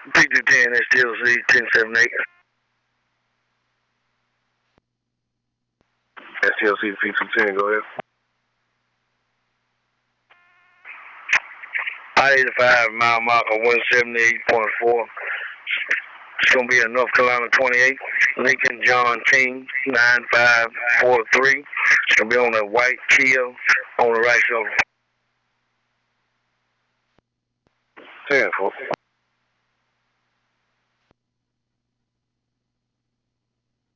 P210 SDLC 1078. STLC P210, go ahead. I-85 mile marker 178.4. It's going to be a North Carolina 28. Lincoln John King 9543. It's going to be on a white Kia on the right shoulder. 10-4.